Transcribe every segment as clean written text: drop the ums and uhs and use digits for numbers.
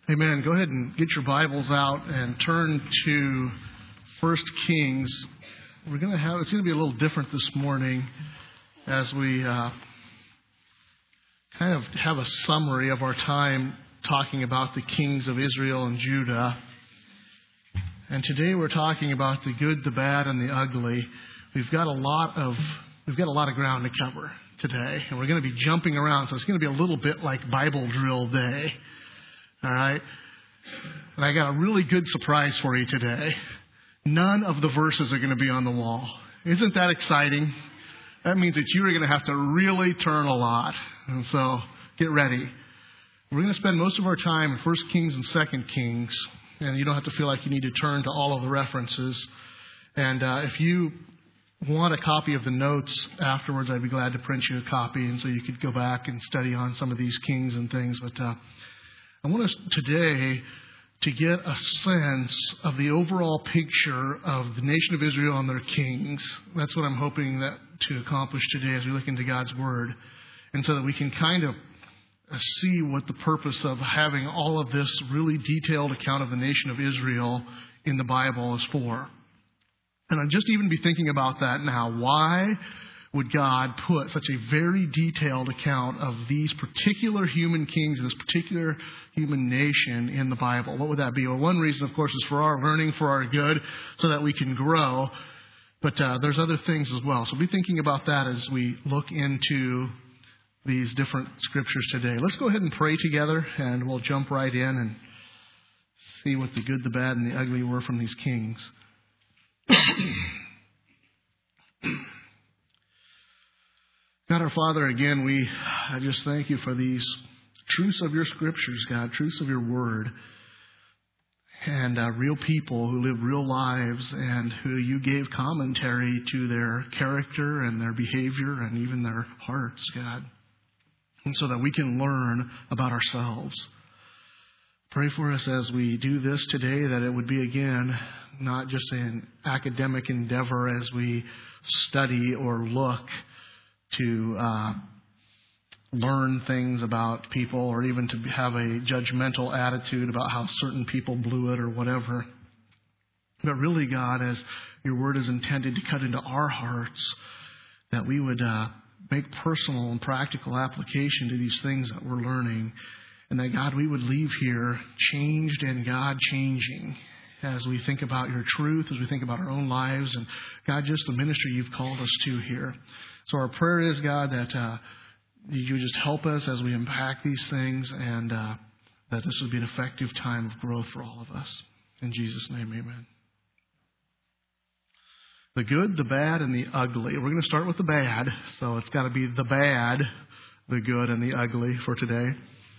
Amen. Go ahead and get your Bibles out and turn to 1 Kings. It's going to be a little different this morning as we kind of have a summary of our time talking about the kings of Israel and Judah. And today we're talking about the good, the bad, and the ugly. We've got a lot of ground to cover today, and we're going to be jumping around, so it's going to be a little bit like Bible drill day. All right? And I got a really good surprise for you today. None of the verses are going to be on the wall. Isn't that exciting? That means that you are going to have to really turn a lot. And so get ready. We're going to spend most of our time in 1 Kings and 2 Kings. And you don't have to feel like you need to turn to all of the references. And if you want a copy of the notes afterwards, I'd be glad to print you a copy. And so you could go back and study on some of these kings and things. But I want us today to get a sense of the overall picture of the nation of Israel and their kings. That's what I'm hoping to accomplish today as we look into God's Word. And so that we can kind of see what the purpose of having all of this really detailed account of the nation of Israel in the Bible is for. And I'd just even be thinking about that now. Why would God put such a very detailed account of these particular human kings and this particular human nation in the Bible? What would that be? Well, one reason, of course, is for our learning, for our good, so that we can grow. But there's other things as well. So be thinking about that as we look into these different scriptures today. Let's go ahead and pray together, and we'll jump right in and see what the good, the bad, and the ugly were from these kings. God our Father, again, I just thank you for these truths of your scriptures, God, truths of your word, and real people who live real lives and who you gave commentary to their character and their behavior and even their hearts, God, and so that we can learn about ourselves. Pray for us as we do this today, that it would be, again, not just an academic endeavor as we study or look to learn things about people, or even to have a judgmental attitude about how certain people blew it or whatever. But really, God, as your word is intended to cut into our hearts, that we would make personal and practical application to these things that we're learning. And that, God, we would leave here changed and God-changing as we think about your truth, as we think about our own lives, and, God, just the ministry you've called us to here. So our prayer is, God, that you would just help us as we unpack these things, and that this would be an effective time of growth for all of us. In Jesus' name, amen. The good, the bad, and the ugly. We're going to start with the bad, so it's got to be the bad, the good, and the ugly for today.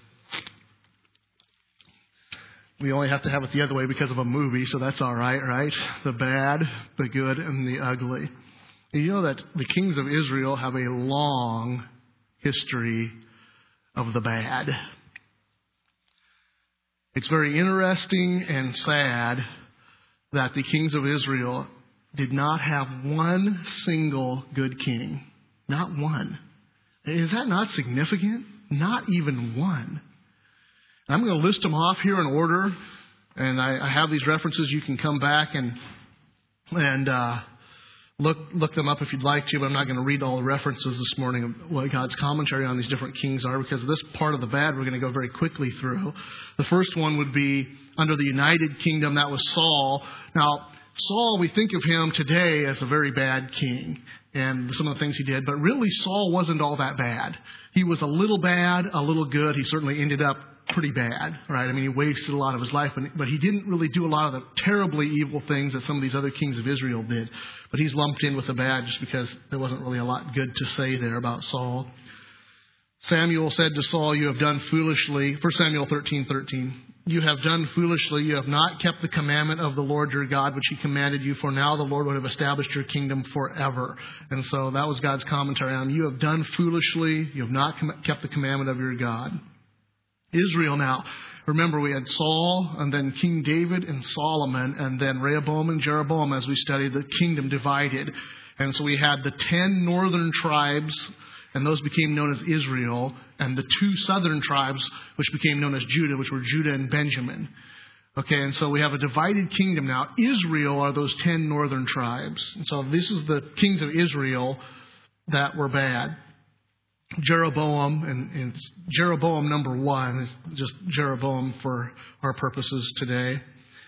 We only have to have it the other way because of a movie, so that's all right, right? The bad, the good, and the ugly. And you know that the kings of Israel have a long history of the bad. It's very interesting and sad that the kings of Israel did not have one single good king. Not one. Is that not significant? Not even one. I'm going to list them off here in order, and I have these references. You can come back and look them up if you'd like to, but I'm not going to read all the references this morning of what God's commentary on these different kings are, because this part of the bad we're going to go very quickly through. The first one would be under the United Kingdom. That was Saul. Now, Saul, we think of him today as a very bad king and some of the things he did, but really Saul wasn't all that bad. He was a little bad, a little good. He certainly ended up pretty bad, right? I mean, he wasted a lot of his life, but he didn't really do a lot of the terribly evil things that some of these other kings of Israel did. But he's lumped in with the bad just because there wasn't really a lot good to say there about Saul. Samuel said to Saul, "You have done foolishly." 1 Samuel 13:13. "You have done foolishly. You have not kept the commandment of the Lord your God, which he commanded you. For now the Lord would have established your kingdom forever." And so that was God's commentary on, you have done foolishly. You have not kept the commandment of your God. Israel now. Remember, we had Saul, and then King David and Solomon, and then Rehoboam and Jeroboam as we studied the kingdom divided. And so we had the 10 northern tribes and those became known as Israel, and the two southern tribes, which became known as Judah, which were Judah and Benjamin. Okay, and so we have a divided kingdom now. Israel are those 10 northern tribes. And so this is the kings of Israel that were bad. Jeroboam, and Jeroboam number 1 is just Jeroboam for our purposes today.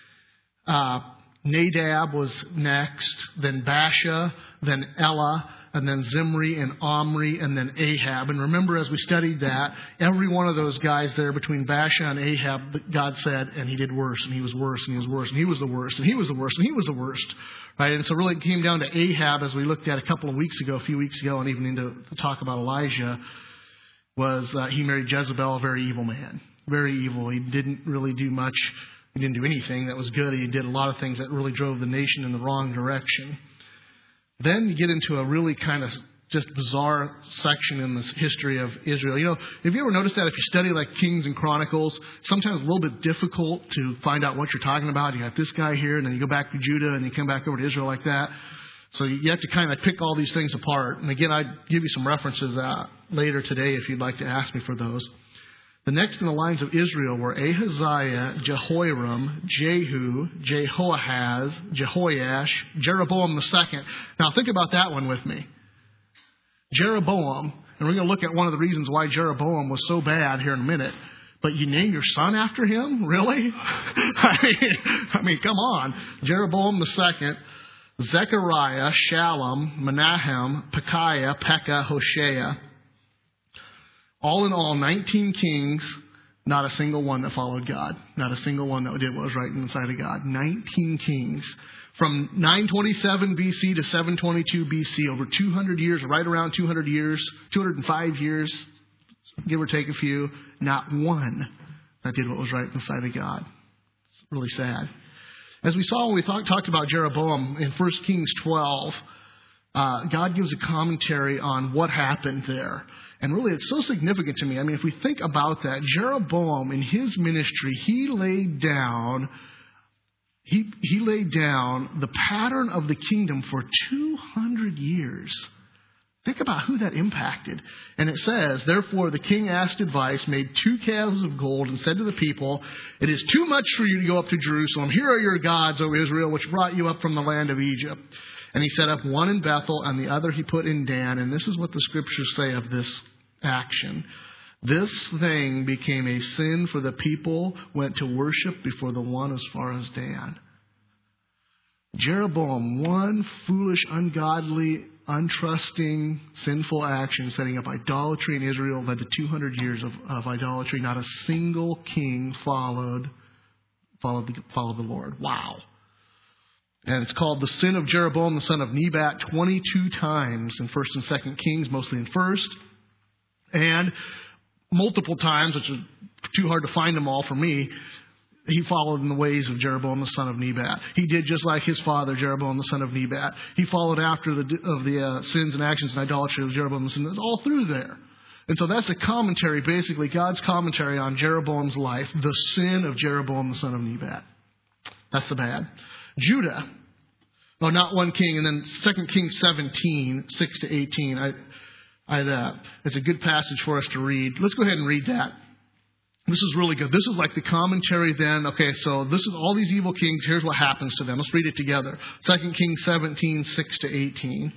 Nadab was next, then Baasha, then Elah, and then Zimri and Omri, and then Ahab. And remember, as we studied that, every one of those guys there between Baasha and Ahab, God said, and he did worse, and he was worse, and he was worse, and he was the worst, and he was the worst, and he was the worst. Right? And so really it came down to Ahab, as we looked at a few weeks ago, and even into the talk about Elijah, was he married Jezebel, a very evil man. Very evil. He didn't really do much. He didn't do anything that was good. He did a lot of things that really drove the nation in the wrong direction. Then you get into a really kind of just bizarre section in this history of Israel. You know, have you ever noticed that if you study like Kings and Chronicles, sometimes it's a little bit difficult to find out what you're talking about. You got this guy here, and then you go back to Judah, and you come back over to Israel like that. So you have to kind of pick all these things apart. And again, I'd give you some references later today if you'd like to ask me for those. The next in the lines of Israel were Ahaziah, Jehoram, Jehu, Jehoahaz, Jehoash, Jeroboam II. Now think about that one with me. Jeroboam, and we're going to look at one of the reasons why Jeroboam was so bad here in a minute. But you name your son after him? Really? I mean, come on. Jeroboam II, Zechariah, Shallum, Menahem, Pekahiah, Pekah, Hoshea. All in all, 19 kings, not a single one that followed God. Not a single one that did what was right in the sight of God. 19 kings. From 927 BC to 722 BC, over 200 years, right around 200 years, 205 years, give or take a few, not one that did what was right in the sight of God. It's really sad. As we saw when we talked about Jeroboam in 1 Kings 12, God gives a commentary on what happened there. And really, it's so significant to me. I mean, if we think about that, Jeroboam, in his ministry, he laid down the pattern of the kingdom for 200 years. Think about who that impacted. And it says, therefore, the king asked advice, made 2 calves of gold, and said to the people, it is too much for you to go up to Jerusalem. Here are your gods, O Israel, which brought you up from the land of Egypt. And he set up one in Bethel, and the other he put in Dan. And this is what the scriptures say of this action. This thing became a sin, for the people went to worship before the one as far as Dan. Jeroboam, one foolish, ungodly, untrusting, sinful action, setting up idolatry in Israel, led to 200 years of idolatry. Not a single king followed the Lord. Wow. And it's called the sin of Jeroboam, the son of Nebat, 22 times in 1st and 2nd Kings, mostly in 1st. And multiple times, which is too hard to find them all for me, he followed in the ways of Jeroboam, the son of Nebat. He did just like his father, Jeroboam, the son of Nebat. He followed after the sins and actions and idolatry of Jeroboam, the son. It's all through there. And so that's a commentary, basically, God's commentary on Jeroboam's life, the sin of Jeroboam, the son of Nebat. That's the bad. Judah. Oh, not one king. And then 2 Kings 17, 6 to 18. It's a good passage for us to read. Let's go ahead and read that. This is really good. This is like the commentary then. Okay, so this is all these evil kings. Here's what happens to them. Let's read it together. 2 Kings 17, 6 to 18.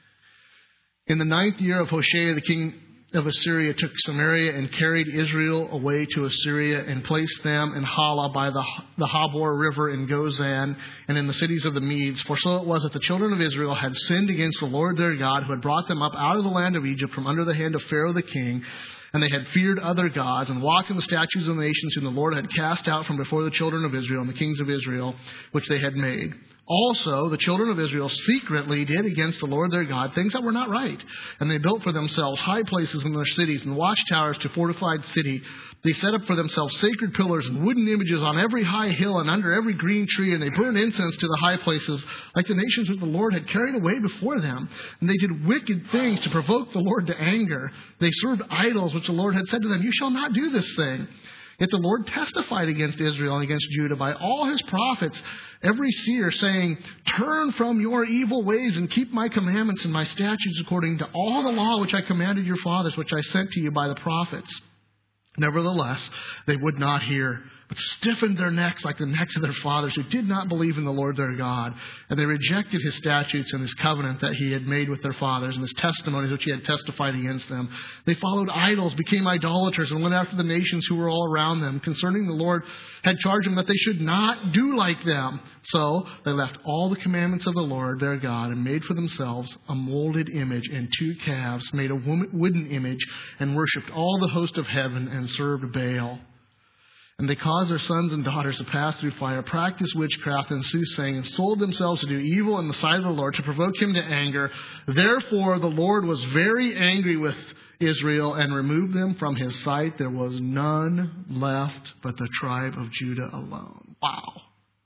In the 9th year of Hoshea, the king of Assyria took Samaria and carried Israel away to Assyria and placed them in Hala by the Habor River in Gozan and in the cities of the Medes. For so it was that the children of Israel had sinned against the Lord their God, who had brought them up out of the land of Egypt from under the hand of Pharaoh the king. And they had feared other gods and walked in the statutes of the nations whom the Lord had cast out from before the children of Israel and the kings of Israel, which they had made. Also, the children of Israel secretly did against the Lord their God things that were not right. And they built for themselves high places in their cities and watchtowers to fortified city. They set up for themselves sacred pillars and wooden images on every high hill and under every green tree. And they burned incense to the high places like the nations which the Lord had carried away before them. And they did wicked things to provoke the Lord to anger. They served idols which the Lord had said to them, you shall not do this thing. Yet the Lord testified against Israel and against Judah by all his prophets, every seer, saying, turn from your evil ways and keep my commandments and my statutes according to all the law which I commanded your fathers, which I sent to you by the prophets. Nevertheless, they would not hear, but stiffened their necks like the necks of their fathers, who did not believe in the Lord their God. And they rejected his statutes and his covenant that he had made with their fathers, and his testimonies which he had testified against them. They followed idols, became idolaters, and went after the nations who were all around them. Concerning the Lord had charged them that they should not do like them. So they left all the commandments of the Lord their God, and made for themselves a molded image and 2 calves, made a wooden image, and worshipped all the host of heaven, and served Baal. And they caused their sons and daughters to pass through fire, practiced witchcraft and soothsaying, and sold themselves to do evil in the sight of the Lord, to provoke him to anger. Therefore the Lord was very angry with Israel and removed them from his sight. There was none left but the tribe of Judah alone. Wow.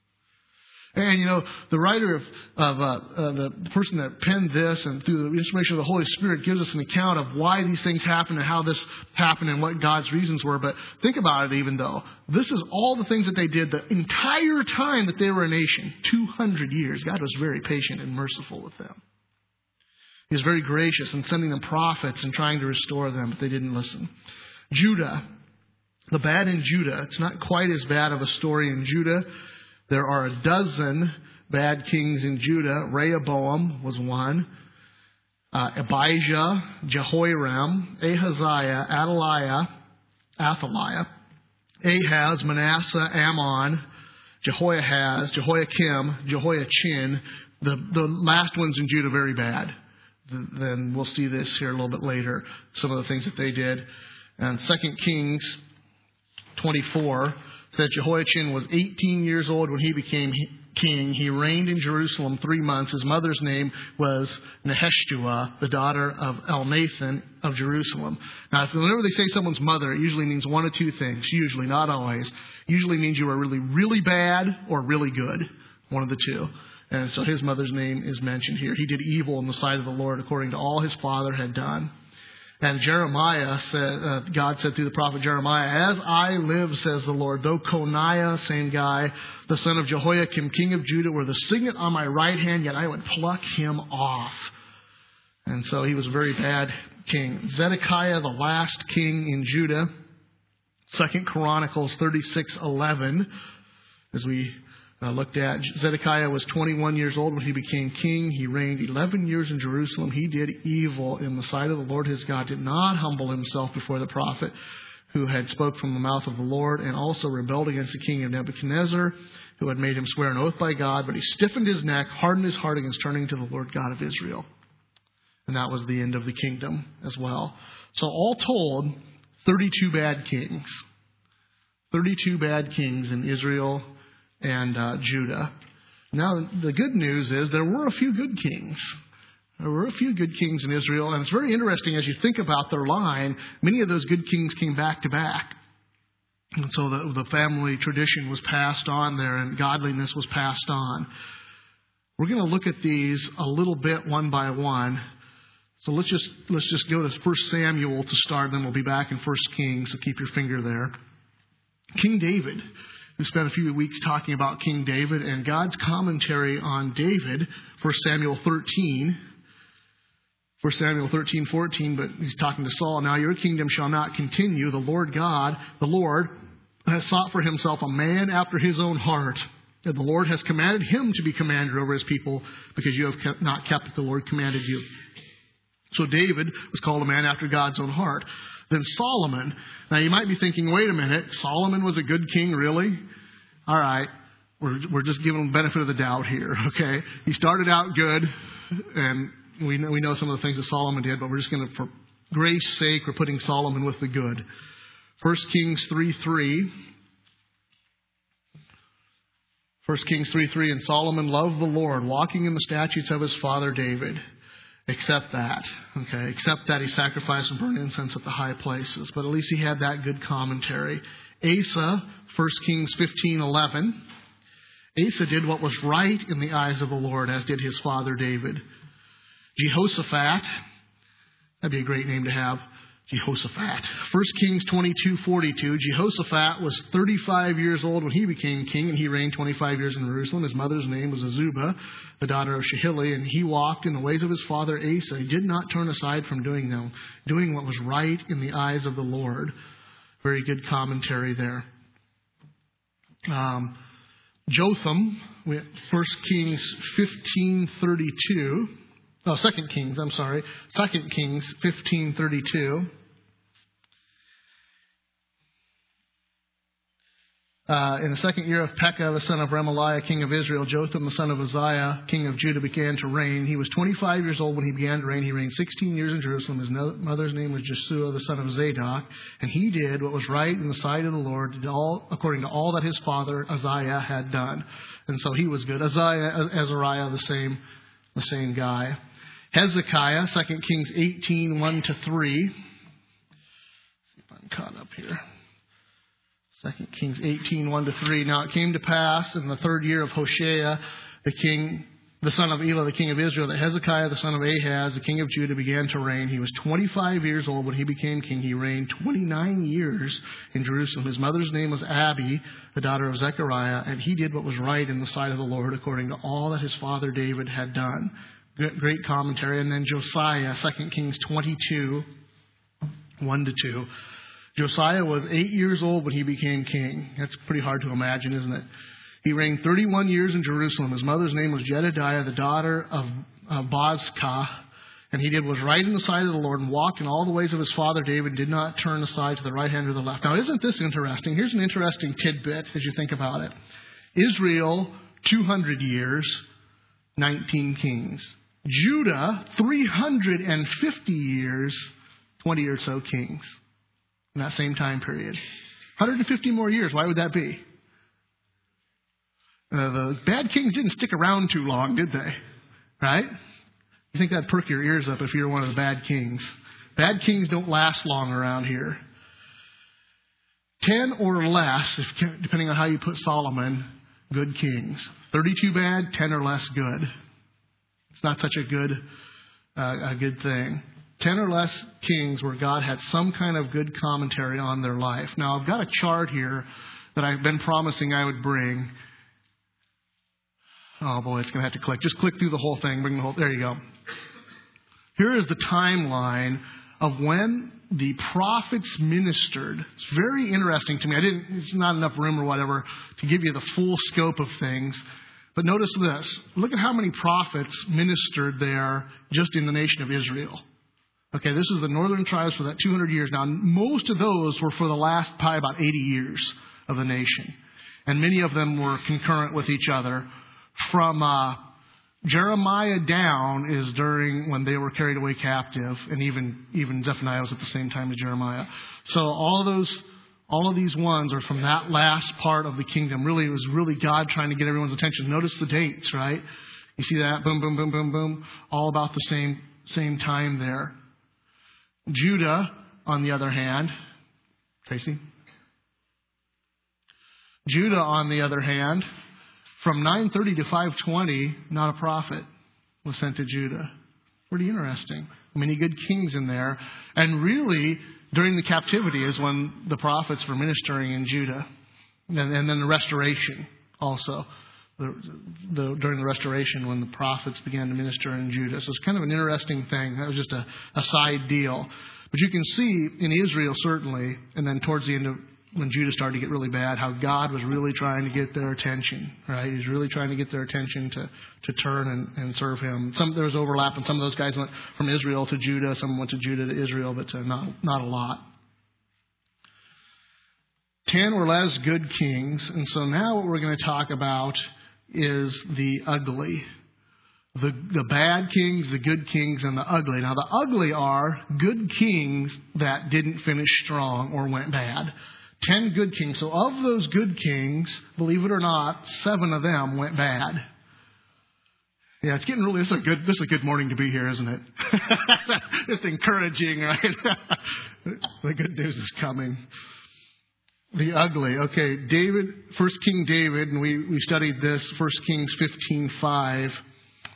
And, the writer of the person that penned this, and through the inspiration of the Holy Spirit, gives us an account of why these things happened and how this happened and what God's reasons were. But think about it even though. This is all the things that they did the entire time that they were a nation. 200 years. God was very patient and merciful with them. He was very gracious in sending them prophets and trying to restore them, but they didn't listen. Judah. The bad in Judah. It's not quite as bad of a story in Judah. There are a dozen bad kings in Judah. Rehoboam was one. Abijah, Jehoram, Ahaziah, Athaliah, Ahaz, Manasseh, Ammon, Jehoahaz, Jehoiakim, Jehoiachin. The last ones in Judah very bad. Then we'll see this here a little bit later, some of the things that they did. And 2 Kings 24 said Jehoiachin was 18 years old when he became king. He reigned in Jerusalem 3 months. His mother's name was Neheshtua, the daughter of Elnathan of Jerusalem. Now, whenever they say someone's mother, it usually means one of two things. Usually, not always. Usually means you were really, really bad or really good. One of the two. And so his mother's name is mentioned here. He did evil in the sight of the Lord according to all his father had done. And Jeremiah said, God said through the prophet Jeremiah, as I live, says the Lord, though Coniah, same guy, the son of Jehoiakim, king of Judah, were the signet on my right hand, yet I would pluck him off. And so he was a very bad king. Zedekiah, the last king in Judah, 2 Chronicles 36:11, as we looked at. Zedekiah was 21 years old when he became king. He reigned 11 years in Jerusalem. He did evil in the sight of the Lord his God, did not humble himself before the prophet who had spoke from the mouth of the Lord, and also rebelled against the king of Nebuchadnezzar, who had made him swear an oath by God. But he stiffened his neck, hardened his heart against turning to the Lord God of Israel. And that was the end of the kingdom as well. So all told, 32 bad kings. 32 bad kings in Israel and Judah. Now, the good news is there were a few good kings. There were a few good kings in Israel. And it's very interesting as you think about their line, many of those good kings came back to back. And so the family tradition was passed on there and godliness was passed on. We're going to look at these a little bit one by one. So let's just go to 1 Samuel to start, then we'll be back in 1 Kings, so keep your finger there. King David. We spent a few weeks talking about King David and God's commentary on David, 1 Samuel 13. 1 Samuel 13:14, but he's talking to Saul. Now your kingdom shall not continue. The Lord God, the Lord, has sought for himself a man after his own heart. And the Lord has commanded him to be commander over his people because you have not kept what the Lord commanded you. So David was called a man after God's own heart. Then Solomon. Now you might be thinking, wait a minute, Solomon was a good king, really? All right, we're just giving him the benefit of the doubt here, okay? He started out good, and we know some of the things that Solomon did, but we're just going to, for grace's sake, we're putting Solomon with the good. 1 Kings 3:3. 1 Kings 3:3, and Solomon loved the Lord, walking in the statutes of his father David. Except that he sacrificed and burned incense at the high places. But at least he had that good commentary. Asa, 1 Kings 15:11. Asa did what was right in the eyes of the Lord, as did his father David. Jehoshaphat, that'd be a great name to have. Jehoshaphat. 1 Kings 22:42. Jehoshaphat was 35 years old when he became king, and he reigned 25 years in Jerusalem. His mother's name was Azubah, the daughter of Shihili, and he walked in the ways of his father Asa. He did not turn aside from doing what was right in the eyes of the Lord. Very good commentary there. Jotham, 1 Kings 15:32. Oh, 2 Kings 15:32. In the second year of Pekah, the son of Remaliah, king of Israel, Jotham, the son of Uzziah, king of Judah, began to reign. He was 25 years old when he began to reign. He reigned 16 years in Jerusalem. His mother's name was Jesua, the son of Zadok. And he did what was right in the sight of the Lord, according to all that his father Uzziah had done. And so he was good. Azariah, the same guy. Hezekiah, 2 Kings 18:1-3. See if I'm caught up here. 2 Kings 18:1-3. Now it came to pass in the third year of Hoshea, the son of Elah, the king of Israel, that Hezekiah, the son of Ahaz, the king of Judah, began to reign. He was 25 years old when he became king. He reigned 29 years in Jerusalem. His mother's name was Abi, the daughter of Zechariah, and he did what was right in the sight of the Lord, according to all that his father David had done. Great commentary. And then Josiah, 2 Kings 22:1-2. Josiah was 8 years old when he became king. That's pretty hard to imagine, isn't it? He reigned 31 years in Jerusalem. His mother's name was Jedidiah, the daughter of Bozkah. And he did what was right in the sight of the Lord and walked in all the ways of his father David, did not turn aside to the right hand or the left. Now, isn't this interesting? Here's an interesting tidbit as you think about it. Israel, 200 years, 19 kings. Judah, 350 years, 20 or so kings. In that same time period. 150 more years. Why would that be? The bad kings didn't stick around too long, did they? Right? You think that'd perk your ears up if you're one of the bad kings. Bad kings don't last long around here. 10 or less, depending on how you put Solomon, good kings. 32 bad, 10 or less good. It's not such a good thing. 10 or less kings where God had some kind of good commentary on their life. Now, I've got a chart here that I've been promising I would bring. Oh, boy, it's going to have to click. Just click through the whole thing. There you go. Here is the timeline of when the prophets ministered. It's very interesting to me. It's not enough room or whatever to give you the full scope of things. But notice this. Look at how many prophets ministered there just in the nation of Israel. Okay, this is the northern tribes for that 200 years. Now, most of those were for the last probably about 80 years of the nation. And many of them were concurrent with each other. From Jeremiah down is during when they were carried away captive. And even Zephaniah was at the same time as Jeremiah. So all of these ones are from that last part of the kingdom. Really, it was really God trying to get everyone's attention. Notice the dates, right? You see that? Boom, boom, boom, boom, boom. All about the same time there. Judah, on the other hand, Tracy? Judah, on the other hand, from 930 to 520, not a prophet was sent to Judah. Pretty interesting. Many good kings in there. And really, during the captivity is when the prophets were ministering in Judah. And then the restoration also. During the restoration when the prophets began to minister in Judah. So it's kind of an interesting thing. That was just a side deal. But you can see in Israel certainly, and then towards the end of when Judah started to get really bad, how God was really trying to get their attention. Right? He was really trying to get their attention to turn and serve Him. There was overlap, and some of those guys went from Israel to Judah. Some went to Judah to Israel, but not a lot. 10 or less good kings. And so now what we're going to talk about is the ugly. The bad kings, the good kings, and the ugly. Now, the ugly are good kings that didn't finish strong or went bad. 10 good kings. So of those good kings, believe it or not, 7 of them went bad. Yeah, it's getting really, this is a good morning to be here, isn't it? It's encouraging, right? The good news is coming. The ugly. Okay, David, 1 King David, and we studied this, 1 Kings 15:5.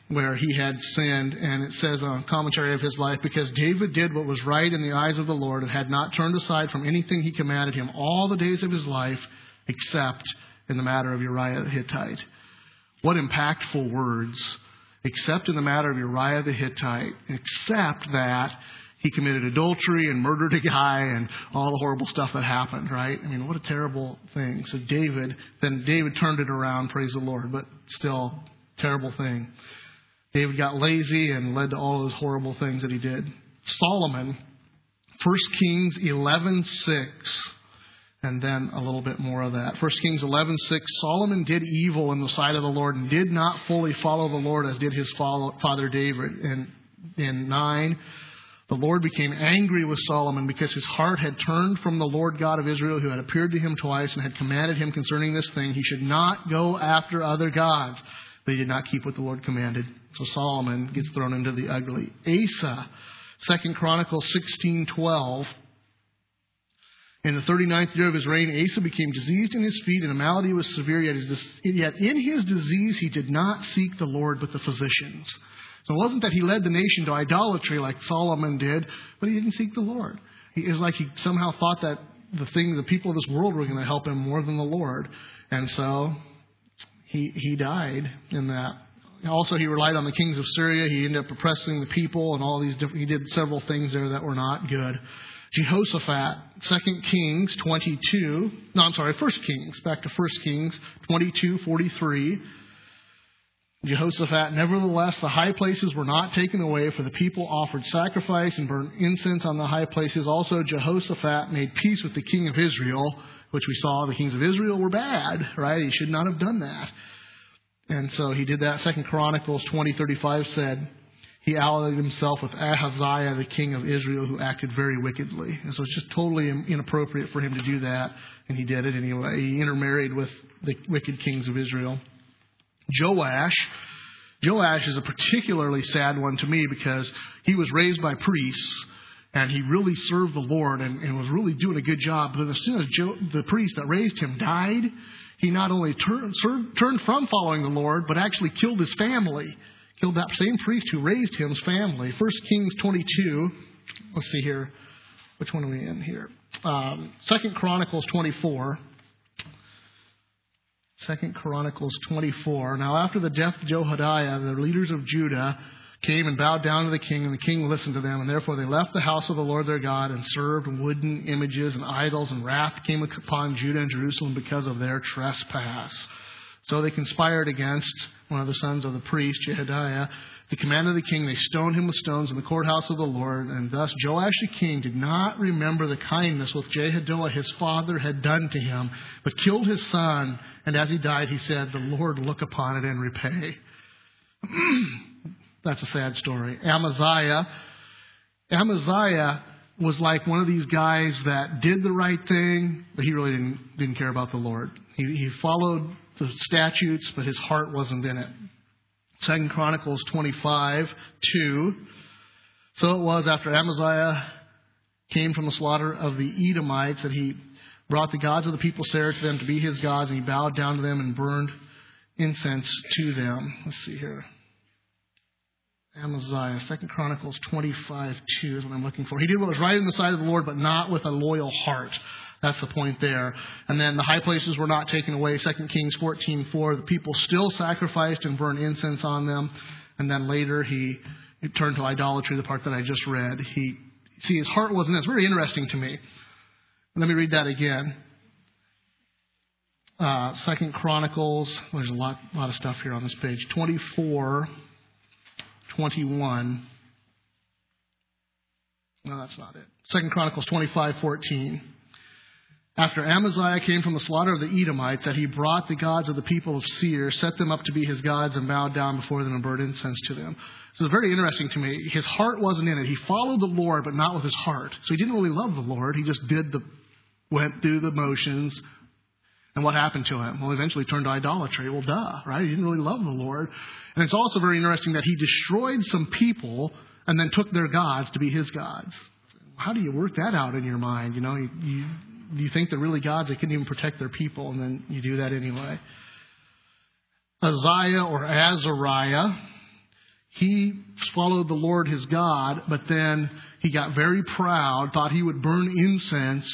where he had sinned. And it says on commentary of his life, because David did what was right in the eyes of the Lord and had not turned aside from anything he commanded him all the days of his life, except in the matter of Uriah the Hittite. What impactful words. Except in the matter of Uriah the Hittite. Except that he committed adultery and murdered a guy and all the horrible stuff that happened, right? I mean, what a terrible thing. So David turned it around, praise the Lord, but still, terrible thing. David got lazy and led to all those horrible things that he did. Solomon, 1 Kings 11:6, and then a little bit more of that. 1 Kings 11:6, Solomon did evil in the sight of the Lord and did not fully follow the Lord as did his father David. And in 9, the Lord became angry with Solomon because his heart had turned from the Lord God of Israel, who had appeared to him twice and had commanded him concerning this thing. He should not go after other gods. But he did not keep what the Lord commanded. So Solomon gets thrown into the ugly. Asa, 2 Chronicles 16:12. In the 39th year of his reign, Asa became diseased in his feet, and the malady was severe. Yet in his disease he did not seek the Lord but the physicians. So it wasn't that he led the nation to idolatry like Solomon did, but he didn't seek the Lord. It was like he somehow thought that the people of this world were going to help him more than the Lord. And so he died in that. Also, he relied on the kings of Syria. He ended up oppressing the people and all these different. He did several things there that were not good. Jehoshaphat, 1 Kings 22:43. Jehoshaphat, nevertheless, the high places were not taken away, for the people offered sacrifice and burned incense on the high places. Also, Jehoshaphat made peace with the king of Israel, which we saw the kings of Israel were bad, right? He should not have done that. And so he did that. 2 Chronicles 20:35 said, he allied himself with Ahaziah, the king of Israel, who acted very wickedly. And so it's just totally inappropriate for him to do that. And he did it anyway. He intermarried with the wicked kings of Israel. Joash is a particularly sad one to me because he was raised by priests and he really served the Lord and was really doing a good job. But as soon as the priest that raised him died, he not only turned from following the Lord, but actually killed his family. Killed that same priest who raised him's family. 1 Kings 22. Let's see here. Which one are we in here? 2 Chronicles 24. 2 Chronicles 24. Now after the death of Jehoiada, the leaders of Judah came and bowed down to the king, and the king listened to them. And therefore they left the house of the Lord their God and served wooden images and idols. And wrath came upon Judah and Jerusalem because of their trespass. So they conspired against one of the sons of the priest, Jehoiada. The command of the king, they stoned him with stones in the courthouse of the Lord. And thus Joash the king did not remember the kindness which Jehoiada his father had done to him, but killed his son. And as he died, he said, the Lord look upon it and repay. That's a sad story. Amaziah was like one of these guys that did the right thing, but he really didn't care about the Lord. He followed the statutes, but his heart wasn't in it. 2 Chronicles 25:2. So it was after Amaziah came from the slaughter of the Edomites that he brought the gods of the people Sarah to them to be his gods, and he bowed down to them and burned incense to them. Let's see here. Amaziah, 2 Chronicles 25:2 is what I'm looking for. He did what was right in the sight of the Lord, but not with a loyal heart. That's the point there. And then the high places were not taken away. 2 Kings 14:4. The people still sacrificed and burned incense on them. And then later he turned to idolatry, the part that I just read. His heart wasn't. It's very interesting to me. Let me read that again. 2 Chronicles. There's a lot of stuff here on this page. 24:21. No, that's not it. 2 Chronicles 25:14. After Amaziah came from the slaughter of the Edomites, that he brought the gods of the people of Seir, set them up to be his gods, and bowed down before them and burned incense to them. So it's very interesting to me. His heart wasn't in it. He followed the Lord, but not with his heart. So he didn't really love the Lord. He just went through the motions. And what happened to him? Well, eventually turned to idolatry. Well, duh, right? He didn't really love the Lord. And it's also very interesting that he destroyed some people and then took their gods to be his gods. How do you work that out in your mind? You think they're really gods, they couldn't even protect their people, and then you do that anyway. Uzziah or Azariah. he followed the Lord his God, but then he got very proud, thought he would burn incense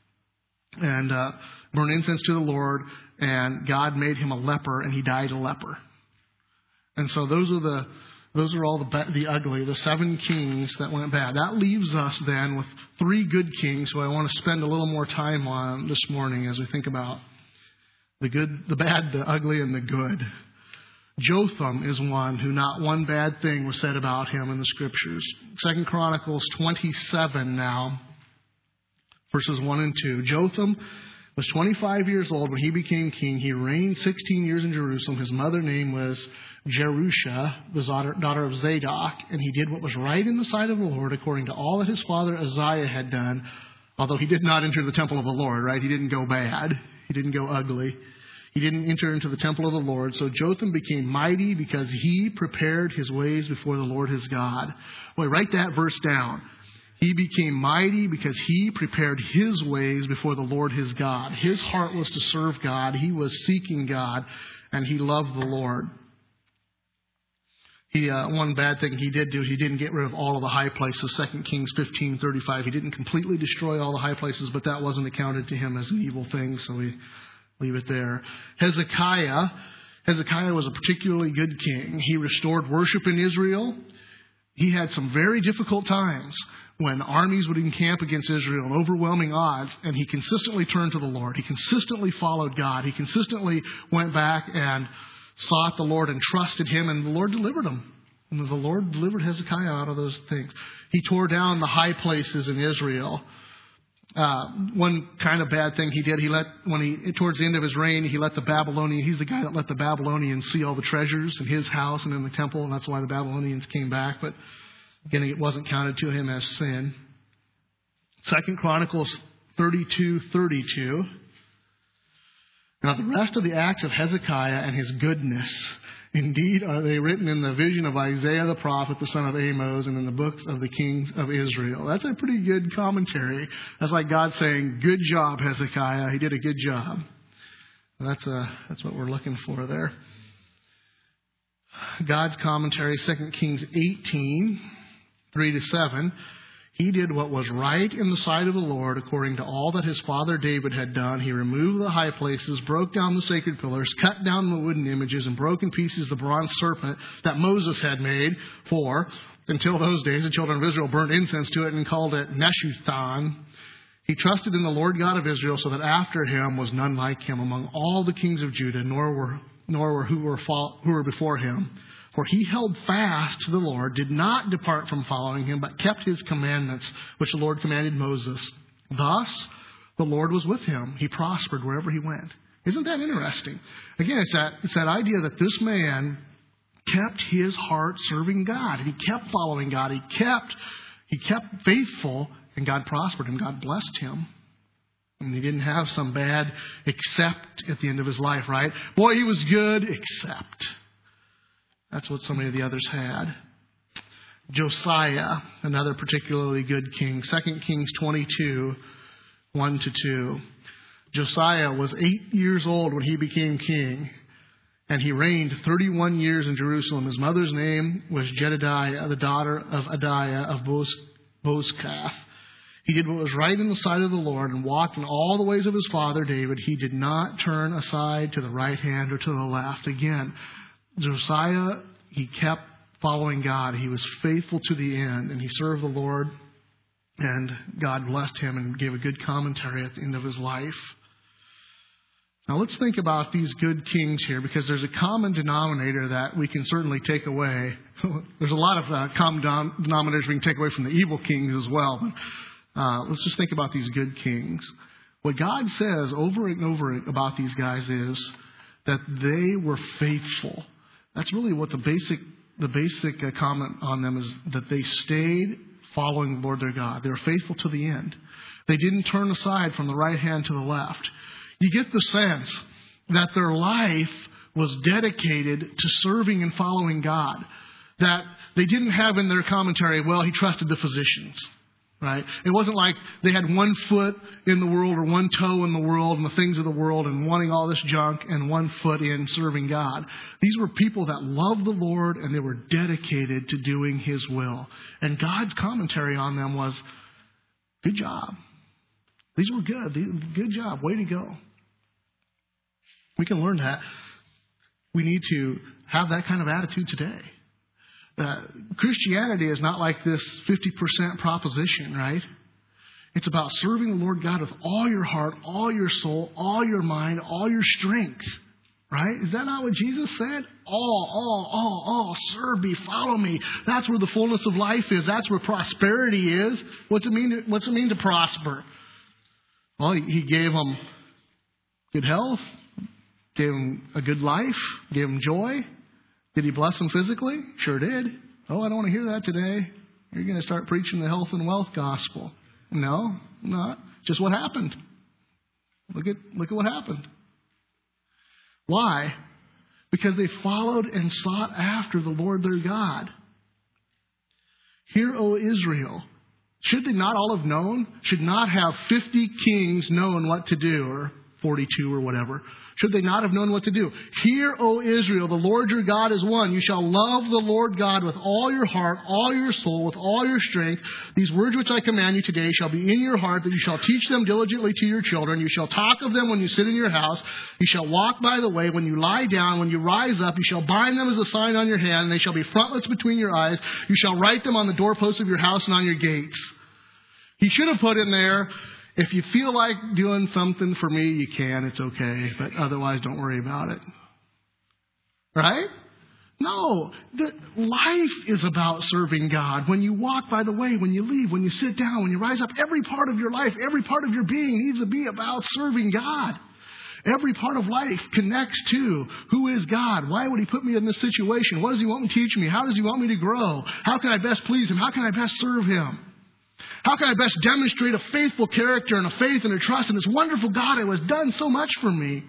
to the Lord, and God made him a leper, and he died a leper. And so those are all the ugly, the 7 kings that went bad. That leaves us then with 3 good kings who I want to spend a little more time on this morning as we think about the good, the bad, the ugly, and the good. Jotham is one who not one bad thing was said about him in the Scriptures. 2 Chronicles 27 now, verses 1 and 2. Jotham was 25 years old when he became king. He reigned 16 years in Jerusalem. His mother's name was Jerusha, the daughter of Zadok, and he did what was right in the sight of the Lord according to all that his father Uzziah had done, although he did not enter the temple of the Lord, right? He didn't go bad. He didn't go ugly. He didn't enter into the temple of the Lord. So Jotham became mighty because he prepared his ways before the Lord his God. Boy, write that verse down. He became mighty because he prepared his ways before the Lord his God. His heart was to serve God. He was seeking God, and he loved the Lord. One bad thing he did do is he didn't get rid of all of the high places. 2 Kings 15:35. He didn't completely destroy all the high places, but that wasn't accounted to him as an evil thing, so we leave it there. Hezekiah was a particularly good king. He restored worship in Israel. He had some very difficult times when armies would encamp against Israel in overwhelming odds, and he consistently turned to the Lord. He consistently followed God. He consistently went back and sought the Lord and trusted him, and the Lord delivered him. And the Lord delivered Hezekiah out of those things. He tore down the high places in Israel. One kind of bad thing he did, towards the end of his reign, he's the guy that let the Babylonians see all the treasures in his house and in the temple, and that's why the Babylonians came back. But again, it wasn't counted to him as sin. 2 Chronicles 32:32. Now the rest of the acts of Hezekiah and his goodness, indeed are they written in the vision of Isaiah the prophet, the son of Amos, and in the books of the kings of Israel. That's a pretty good commentary. That's like God saying, good job, Hezekiah. He did a good job. That's what we're looking for there. God's commentary, 2 Kings 18:3-7. He did what was right in the sight of the Lord according to all that his father David had done. He removed the high places, broke down the sacred pillars, cut down the wooden images, and broke in pieces the bronze serpent that Moses had made. For until those days, the children of Israel burned incense to it and called it Neshuthan. He trusted in the Lord God of Israel, so that after him was none like him among all the kings of Judah, nor were who were before him. For he held fast to the Lord, did not depart from following him, but kept his commandments, which the Lord commanded Moses. Thus, the Lord was with him. He prospered wherever he went. Isn't that interesting? Again, it's that idea that this man kept his heart serving God. He kept following God. He kept faithful, and God prospered him. God blessed him. And he didn't have some bad except at the end of his life, right? Boy, he was good, except. That's what so many of the others had. Josiah, another particularly good king. 2 Kings 22:1-2. Josiah was 8 years old when he became king, and he reigned 31 years in Jerusalem. His mother's name was Jedidiah, the daughter of Adiah of Bozkath. He did what was right in the sight of the Lord and walked in all the ways of his father David. He did not turn aside to the right hand or to the left. Again, Josiah, he kept following God. He was faithful to the end, and he served the Lord, and God blessed him and gave a good commentary at the end of his life. Now let's think about these good kings here, because there's a common denominator that we can certainly take away. There's a lot of common denominators we can take away from the evil kings as well. Let's just think about these good kings. What God says over and over about these guys is that they were faithful. That's really what the basic comment on them is, that they stayed following the Lord their God. They were faithful to the end. They didn't turn aside from the right hand to the left. You get the sense that their life was dedicated to serving and following God. That they didn't have in their commentary, well, he trusted the physicians. right? It wasn't like they had one foot in the world or one toe in the world and the things of the world and wanting all this junk and one foot in serving God. These were people that loved the Lord and they were dedicated to doing His will. And God's commentary on them was, good job. These were good. Good job. Way to go. We can learn that. We need to have that kind of attitude today. Christianity is not like this 50% proposition, right? It's about serving the Lord God with all your heart, all your soul, all your mind, all your strength, right? Is that not what Jesus said? All, serve me, follow me. That's where the fullness of life is. That's where prosperity is. What's it mean to prosper? Well, He gave them good health, gave them a good life, gave them joy. Did He bless them physically? Sure did. Oh, I don't want to hear that today. You're going to start preaching the health and wealth gospel. No, not. Just what happened. Look at what happened. Why? Because they followed and sought after the Lord their God. Hear, O Israel. Should they not all have known? Should not have 50 kings known what to do, or 42 or whatever? Should they not have known what to do? Hear, O Israel, the Lord your God is one. You shall love the Lord God with all your heart, all your soul, with all your strength. These words which I command you today shall be in your heart, that you shall teach them diligently to your children. You shall talk of them when you sit in your house. You shall walk by the way. When you lie down, when you rise up, you shall bind them as a sign on your hand, and they shall be frontlets between your eyes. You shall write them on the doorposts of your house and on your gates. He should have put in there, if you feel like doing something for me, you can. It's okay. But otherwise, don't worry about it. Right? No. Life is about serving God. When you walk by the way, when you leave, when you sit down, when you rise up, every part of your life, every part of your being needs to be about serving God. Every part of life connects to who is God. Why would He put me in this situation? What does He want me to teach me? How does He want me to grow? How can I best please Him? How can I best serve Him? How can I best demonstrate a faithful character and a faith and a trust in this wonderful God who has done so much for me?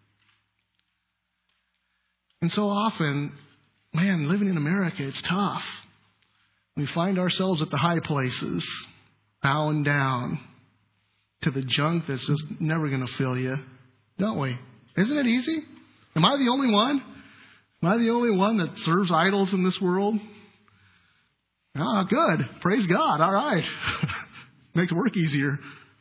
And so often, man, living in America, it's tough. We find ourselves at the high places, bowing down to the junk that's just never going to fill you, don't we? Isn't it easy? Am I the only one? Am I the only one that serves idols in this world? Ah, good. Praise God. All right. Makes work easier.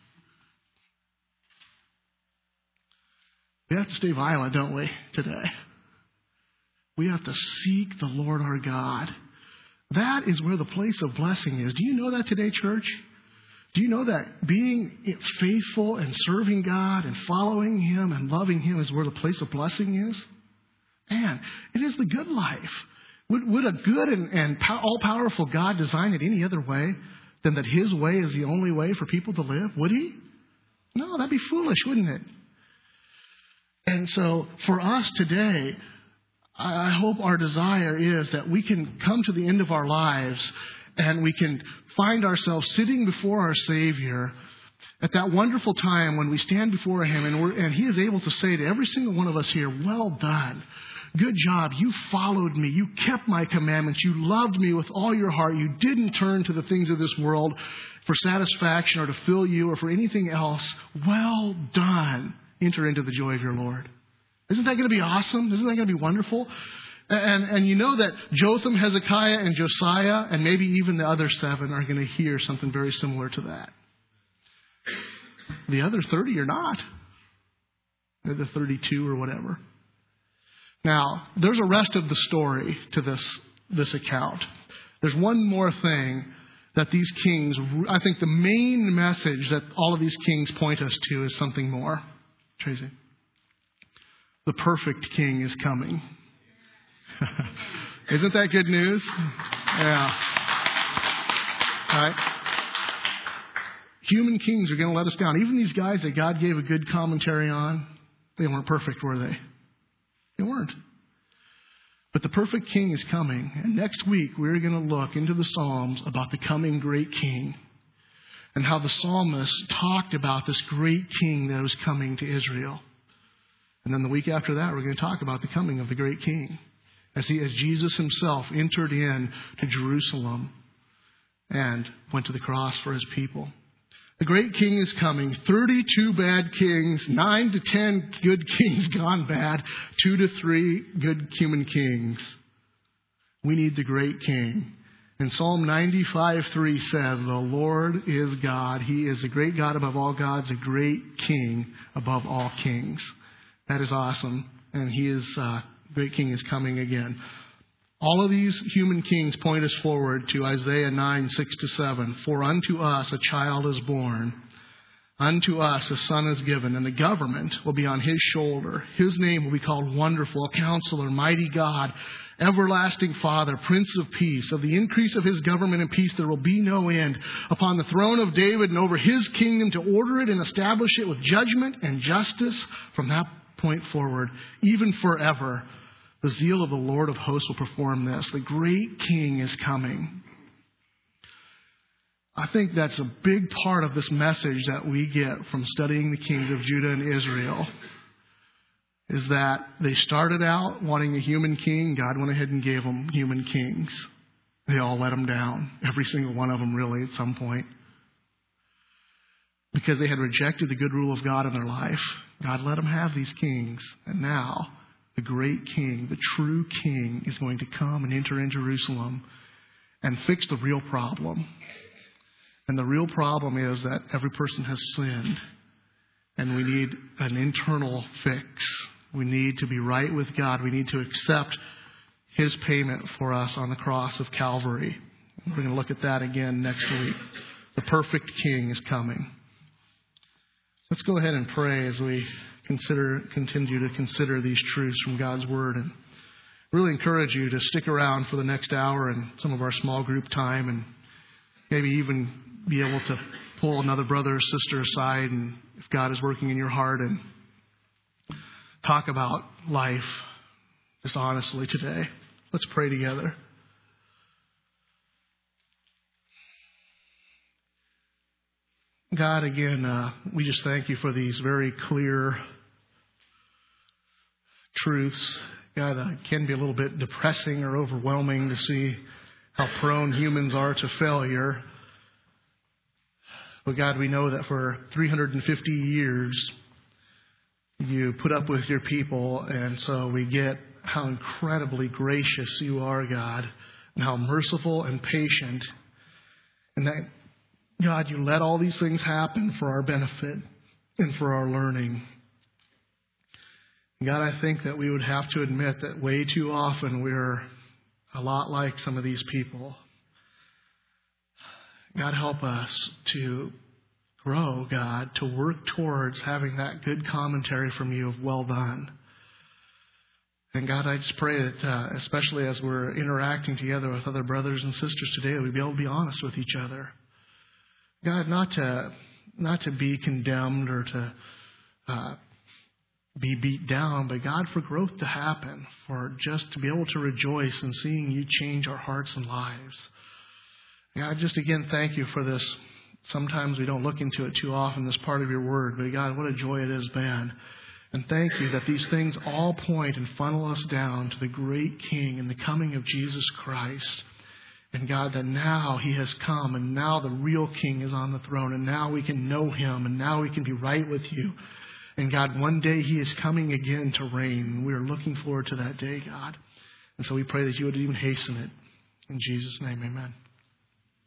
We have to stay violent, don't we, today? We have to seek the Lord our God. That is where the place of blessing is. Do you know that today, church? Do you know that being faithful and serving God and following Him and loving Him is where the place of blessing is? Man, it is the good life. Would a good and all-powerful God design it any other way than that His way is the only way for people to live? Would He? No, that'd be foolish, wouldn't it? And so for us today, I hope our desire is that we can come to the end of our lives and we can find ourselves sitting before our Savior at that wonderful time when we stand before Him and He is able to say to every single one of us here, well done. Good job. You followed me. You kept my commandments. You loved me with all your heart. You didn't turn to the things of this world for satisfaction or to fill you or for anything else. Well done. Enter into the joy of your Lord. Isn't that going to be awesome? Isn't that going to be wonderful? And you know that Jotham, Hezekiah, and Josiah, and maybe even the other 7 are going to hear something very similar to that. The other 30 are not. They're the 32 or whatever. Now, there's a rest of the story to this account. There's one more thing that these kings, I think the main message that all of these kings point us to is something more. Tracy. The perfect king is coming. Isn't that good news? Yeah. Right? Human kings are going to let us down. Even these guys that God gave a good commentary on, they weren't perfect, were they? They weren't. But the perfect king is coming. And next week, we're going to look into the Psalms about the coming great king and how the psalmist talked about this great king that was coming to Israel. And then the week after that, we're going to talk about the coming of the great king as Jesus himself entered in to Jerusalem and went to the cross for his people. The great king is coming. 32 bad kings, 9 to 10 good kings gone bad, 2 to 3 good human kings. We need the great king. And Psalm 95:3 says, the Lord is God. He is a great God above all gods, a great king above all kings. That is awesome. And he is, great king is coming again. All of these human kings point us forward to Isaiah 9:6-7. For unto us a child is born, unto us a son is given, and the government will be on his shoulder. His name will be called Wonderful, Counselor, Mighty God, Everlasting Father, Prince of Peace. Of the increase of his government and peace there will be no end. Upon the throne of David and over his kingdom, to order it and establish it with judgment and justice from that point forward, even forever. The zeal of the Lord of hosts will perform this. The great king is coming. I think that's a big part of this message that we get from studying the kings of Judah and Israel, is that they started out wanting a human king. God went ahead and gave them human kings. They all let them down. Every single one of them, really, at some point. Because they had rejected the good rule of God in their life, God let them have these kings. And now, the great king, the true king, is going to come and enter in Jerusalem and fix the real problem. And the real problem is that every person has sinned. And we need an internal fix. We need to be right with God. We need to accept his payment for us on the cross of Calvary. We're going to look at that again next week. The perfect king is coming. Let's go ahead and pray as we continue to consider these truths from God's Word, and really encourage you to stick around for the next hour and some of our small group time, and maybe even be able to pull another brother or sister aside, and if God is working in your heart, and talk about life just honestly today. Let's pray together. God, again, we just thank you for these very clear truths. God, it can be a little bit depressing or overwhelming to see how prone humans are to failure. But God, we know that for 350 years, you put up with your people, and so we get how incredibly gracious you are, God, and how merciful and patient, and that, God, you let all these things happen for our benefit and for our learning. God, I think that we would have to admit that way too often we're a lot like some of these people. God, help us to grow, God, to work towards having that good commentary from you of well done. And God, I just pray that, especially as we're interacting together with other brothers and sisters today, that we'd be able to be honest with each other. God, not to be condemned or to be beat down, but God, for growth to happen, for just to be able to rejoice in seeing you change our hearts and lives. God, just again, thank you for this. Sometimes we don't look into it too often, this part of your word, but God, what a joy it has been. And thank you that these things all point and funnel us down to the great King and the coming of Jesus Christ. And God, that now he has come, and now the real King is on the throne, and now we can know him, and now we can be right with you. And God, one day he is coming again to reign. We are looking forward to that day, God. And so we pray that you would even hasten it. In Jesus' name, amen.